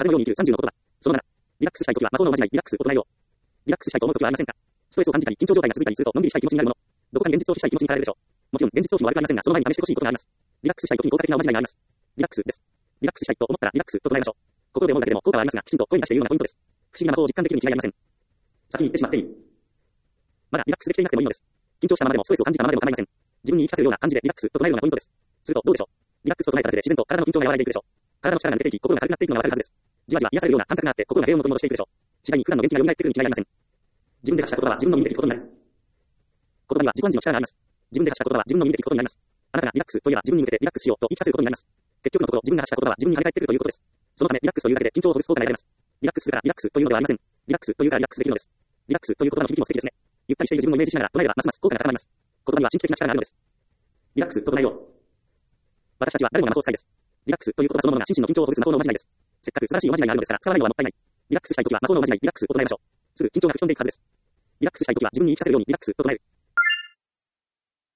風のように生きる30の言葉。その7。リラックスしたいときは魔法のおまじない。リラックスを唱えよう。リラックスしたいと思うときはありませんか？ストレスを感じたり、緊張状態が続いたりすると、のんびりしたい気持ちになるもの。どこかに現実逃避したい気持ちに駆られるでしょう。もちろん、現実逃避も悪くありませんが、その前に試してほしいことがあります。リラックスしたいときに効果的なおまじないがあります。リラックスです。リラックスしたいと思ったら、リラックスと唱えましょう。心で思うだけでも効果はありますが、きちんと声に出して言うのがポイントです。不思議な魔法を実感できるに違いありません。先に言ってしまっていい。まだリラックスできていなくてもいいのです。緊張したままでも、ストレスを感じたままでも構いません。自分に言い聞かせるような感じでリラックスと唱えるのがポイントです。すると、どうでしょう。リラックスと唱えただけで自然と体の緊張が和らいでいくでしょう。体の力が抜けていき、心が軽くなっていくのがわかるはずです。じわじわ癒されるような感覚があって、心が平穏を元に戻していくでしょう。次第に普段の元気が蘇ってくるに違いありません。自分で発した言葉は自分の身にできることになる。言葉には自己暗示の力があります。自分で発した言葉は自分の身にできることになります。あなたがリラックスといえば自分に向けてリラックスしようと言い聞かせることになります。結局のところ、自分が発した言葉は自分に跳ね返ってくるということです。そのため、リラックスというだけで緊張をほぐす効果が得られます。リラックスするからリラックスというのではありません。リラックスというからリラックスできるのです。リラックスという言葉の響きも素敵ですね。ゆったりしている自分をイメージしながら唱えればますます効果が高まります。言葉には神秘的な力があるのです。リラックスと唱えよう。私たちは誰もが魔法使いです。リラックスという言葉そのものが心身の緊張をほぐす魔法のおまじないです。せっかく素晴らしいおまじないがあるのですから使わないのはもったいない。リラックスしたいときは魔法のおまじないリラックスを唱えましょう。すぐ緊張が吹き飛んでいくはずです。リラックスしたいときは自分に言い聞かせるようにリラックスと唱える。